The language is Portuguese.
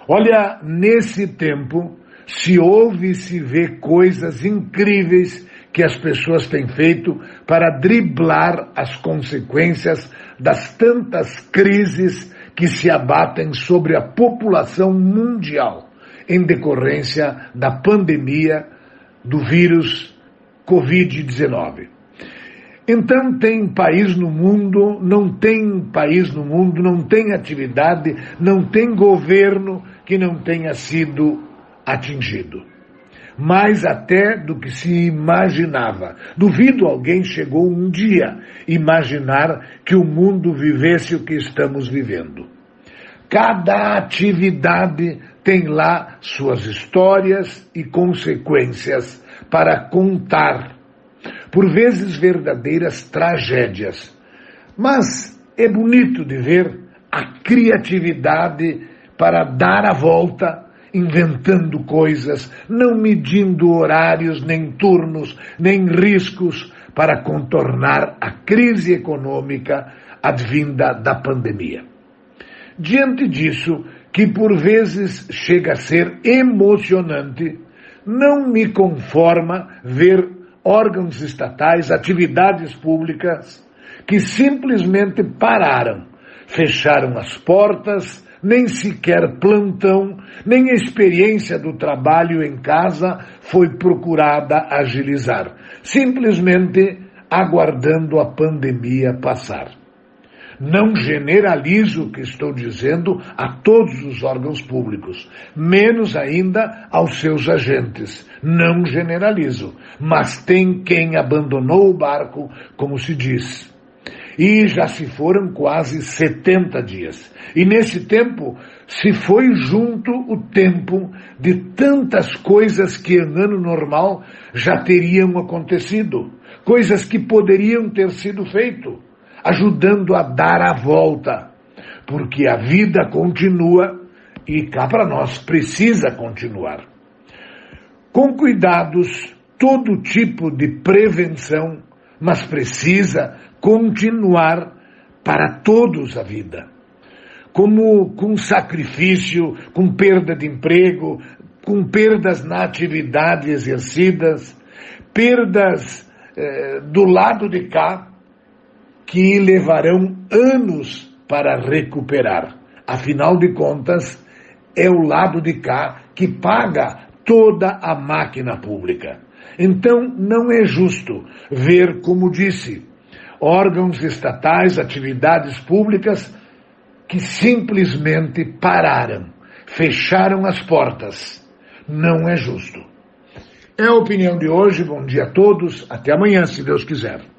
Olha, nesse tempo se ouve e se vê coisas incríveis que as pessoas têm feito para driblar as consequências das tantas crises que se abatem sobre a população mundial em decorrência da pandemia do vírus Covid-19. Então tem país no mundo, não tem país no mundo, não tem atividade, não tem governo que não tenha sido atingido. Mais até do que se imaginava. Duvido alguém chegou um dia imaginar que o mundo vivesse o que estamos vivendo. Cada atividade tem lá suas histórias e consequências para contar. Por vezes verdadeiras tragédias. Mas é bonito de ver a criatividade para dar a volta, inventando coisas, não medindo horários, nem turnos, nem riscos para contornar a crise econômica advinda da pandemia. Diante disso, que por vezes chega a ser emocionante, não me conforma ver órgãos estatais, atividades públicas, que simplesmente pararam, fecharam as portas, nem sequer plantão, nem a experiência do trabalho em casa foi procurada agilizar, simplesmente aguardando a pandemia passar. Não generalizo o que estou dizendo a todos os órgãos públicos, menos ainda aos seus agentes. Não generalizo, mas tem quem abandonou o barco, como se diz. E já se foram quase 70 dias. E nesse tempo se foi junto o tempo de tantas coisas que em ano normal já teriam acontecido, coisas que poderiam ter sido feitas, ajudando a dar a volta, porque a vida continua e cá para nós precisa continuar. Com cuidados, todo tipo de prevenção, mas precisa continuar para todos a vida. Como com sacrifício, com perda de emprego, com perdas na atividade exercidas, perdas do lado de cá, que levarão anos para recuperar. Afinal de contas, é o lado de cá que paga toda a máquina pública. Então, não é justo ver, como disse, órgãos estatais, atividades públicas que simplesmente pararam, fecharam as portas. Não é justo. É a opinião de hoje. Bom dia a todos. Até amanhã, se Deus quiser.